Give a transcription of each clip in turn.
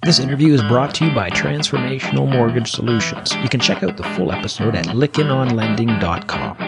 This interview is brought to you by Transformational Mortgage Solutions. You can check out the full episode at lickenonlending.com.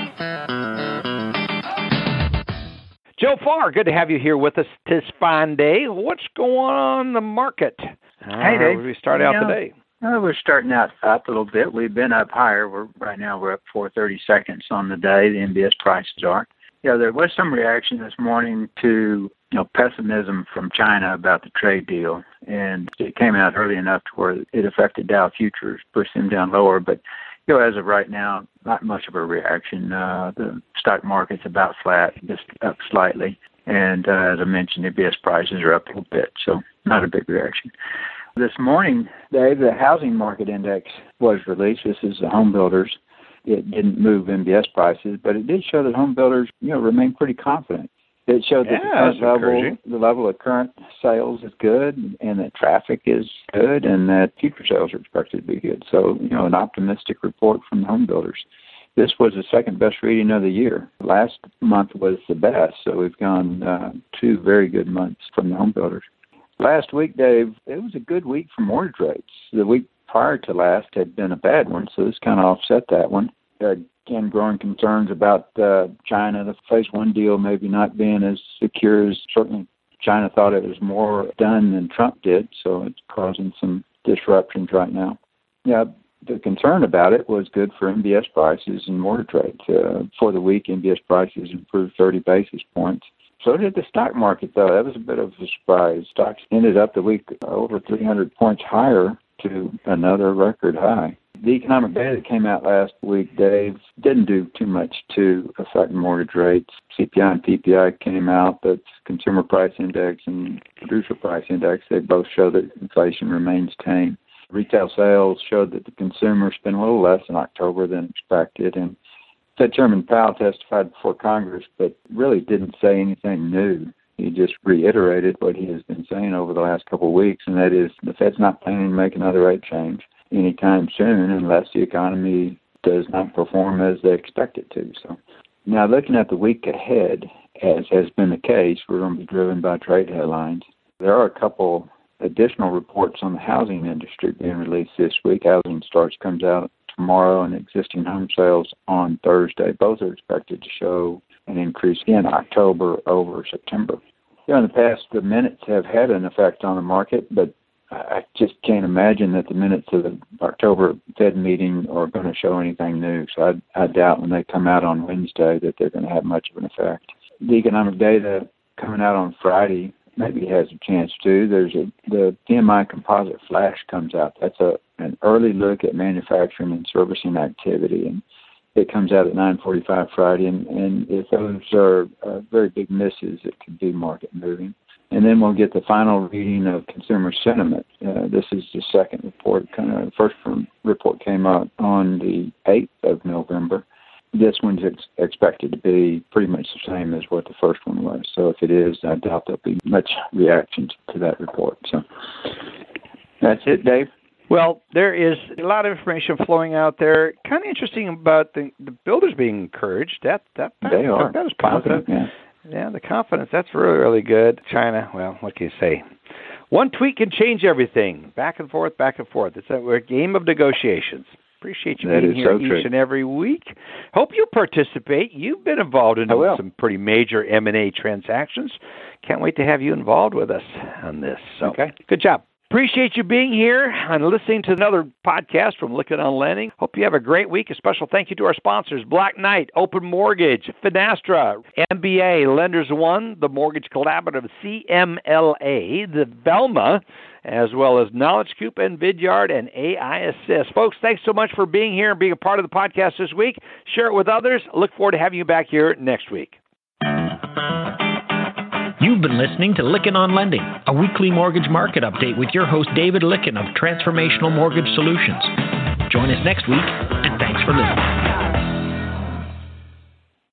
Joe Farr, good to have you here with us this fine day. What's going on in the market? Hey, Dave. We start out today. We're starting out up a little bit. We've been up higher. Right now we're up 4/32 on the day. The MBS prices are. There was some reaction this morning to pessimism from China about the trade deal, and it came out early enough to where it affected Dow futures, pushed them down lower. But as of right now, not much of a reaction. The stock market's about flat, just up slightly, and as I mentioned, the MBS prices are up a little bit, so not a big reaction. This morning, Dave, the housing market index was released. This is the home builders. It didn't move MBS prices, but it did show that home builders, remain pretty confident. It showed that the level of current sales is good, and that traffic is good, and that future sales are expected to be good. So, an optimistic report from the home builders. This was the second best reading of the year. Last month was the best, so we've gone 2 very good months from the home builders. Last week, Dave, it was a good week for mortgage rates. The week prior to last had been a bad one, so this kind of offset that one. Again, growing concerns about China, the phase 1 deal maybe not being as secure as certainly China thought it was more done than Trump did, so it's causing some disruptions right now. The concern about it was good for MBS prices and mortgage rates. For the week, MBS prices improved 30 basis points. So did the stock market, though. That was a bit of a surprise. Stocks ended up the week over 300 points higher to another record high. The economic data that came out last week, Dave, didn't do too much to affect mortgage rates. CPI and PPI came out, but Consumer Price Index and Producer Price Index, they both show that inflation remains tame. Retail sales showed that the consumer spent a little less in October than expected, and Fed Chairman Powell testified before Congress, but really didn't say anything new. He just reiterated what he has been saying over the last couple of weeks, and that is the Fed's not planning to make another rate change anytime soon unless the economy does not perform as they expect it to. So now looking at the week ahead, as has been the case, we're going to be driven by trade headlines. There are a couple additional reports on the housing industry being released this week. Housing starts comes out tomorrow and existing home sales on Thursday. Both are expected to show an increase in October over September. In the past, the minutes have had an effect on the market, but I just can't imagine that the minutes of the October Fed meeting are going to show anything new. So I doubt when they come out on Wednesday that they're going to have much of an effect. The economic data coming out on Friday maybe has a chance to. The PMI composite flash comes out. That's an early look at manufacturing and servicing activity, and it comes out at 9:45 Friday. And if those are very big misses, it could be market moving. And then we'll get the final reading of consumer sentiment. This is the second report. The first report came out on the 8th of November. This one's expected to be pretty much the same as what the first one was. So if it is, I doubt there'll be much reaction to that report. So that's it, Dave. Well, there is a lot of information flowing out there. Kind of interesting about the builders being encouraged. That is positive. Yeah, the confidence, that's really, really good. China, well, what can you say? One tweet can change everything. Back and forth, back and forth. It's a game of negotiations. Appreciate you being here each and every week. Hope you participate. You've been involved in some pretty major M&A transactions. Can't wait to have you involved with us on this. So, Good job. Appreciate you being here and listening to another podcast from Lykken on Lending. Hope you have a great week. A special thank you to our sponsors, Black Knight, Open Mortgage, Finastra, MBA, Lenders One, the Mortgage Collaborative, CMLA, the Velma, as well as Knowledge Coop and Vidyard and AI Assist. Folks, thanks so much for being here and being a part of the podcast this week. Share it with others. Look forward to having you back here next week. You've been listening to Lykken on Lending, a weekly mortgage market update with your host David Lykken of Transformational Mortgage Solutions. Join us next week, and thanks for listening.